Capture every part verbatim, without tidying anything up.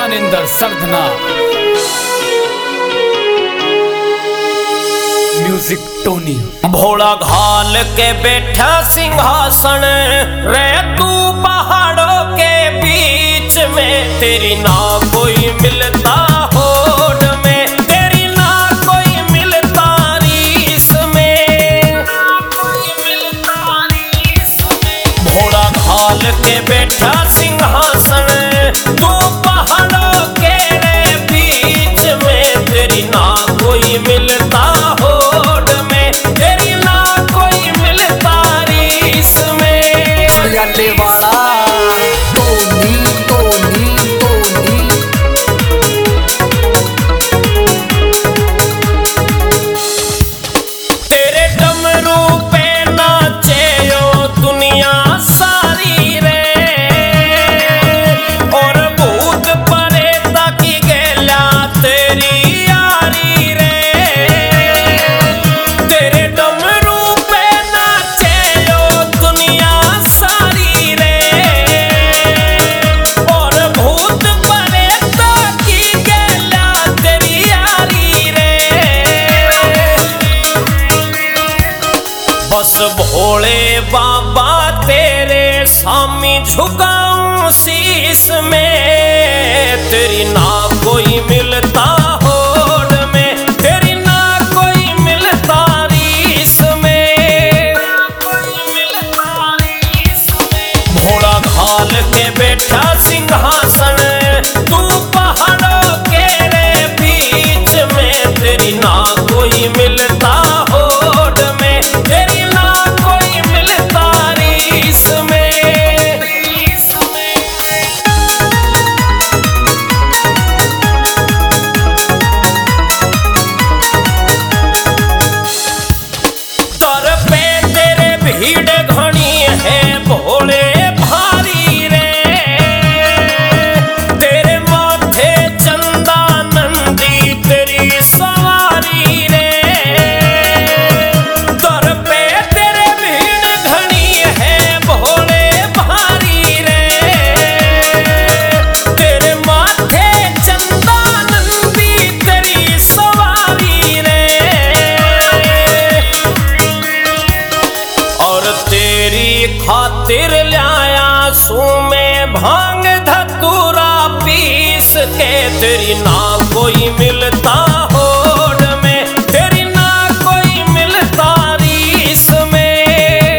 Gyanendra Sardhana. Music Tony. भोला घाल के बैठा सिंहासन रे तू पहाड़ों के बीच में, तेरी ना कोई मिलता होड़ में, तेरी ना कोई मिलता रीस में। भोला घाल के बैठा सिंहासन तू पहाड़ों के बीच में, तेरी ना कोई मिलता होड़ में, तेरी ना कोई मिलता रीस में। हरियाले वाला टोनी टोनी टोनी। तेरे डमरू पे नाचे ओ दुनिया सारी रे, और भूत परेता की गेला तेरी यारी रे। तेरे डमरू पे नाचे ओ दुनिया सारी रे, और भूत परेता की गेला तेरी यारी रे। बस भोले बाबा तेरे सामी झुकाऊं शीस में, तेरी ना कोई मिलता होड़ में, तेरी ना कोई मिलता रीस में। भोला घाल के बैठा सिंहासन तू पहाड़ों के बीच में, तेरी ना कोई मिलता होड़ में, तेरी ना कोई मिलता रीस में। दर पे तेरे भीड़ घनी है भोले भारी रे, तेरे माथे चंदा नंदी तेरी सवारी रे। दर पे तेरे भीड़ घनी है भोले भारी रे, तेरे माथे चंदा नंदी तेरी सवारी रे। और तेरी खातिर लाया सू में भांग धतूरा पीस के, तेरी ना कोई मिलता होड़ में, तेरी ना कोई मिलता रीस में।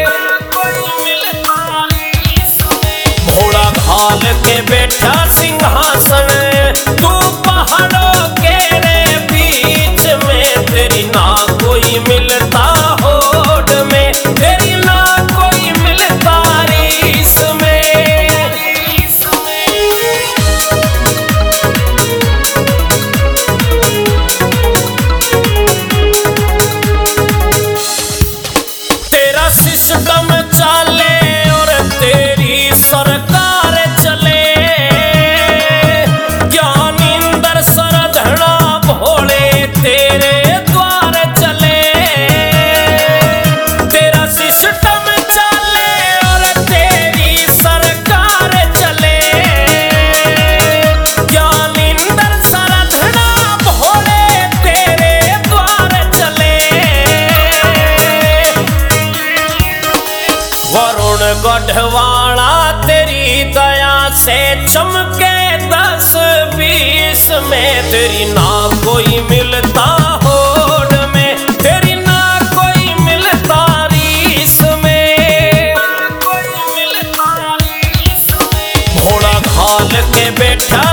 भोला घाल के बैठा सिंहासन तू पहाड़ों के बीच में, तेरी ना कोई मिलता होड़ में, तेरी ना कोई मिलता रीस में। तेरा सिस्टम चले और तेरी सरकार चले, ज्ञानेंद्र सरधना भोले तेरे द्वार चले। तेरा सिस्टम चले और तेरी सरकार चले, ज्ञानेंद्र सरधना भोले तेरे द्वार चले। वरुण गढ़वाला तेरी दया से चमके दस बीस में, तेरी ना कोई मिलता होड़ में, तेरी ना कोई मिलता रीस में। भोला घाल के बैठा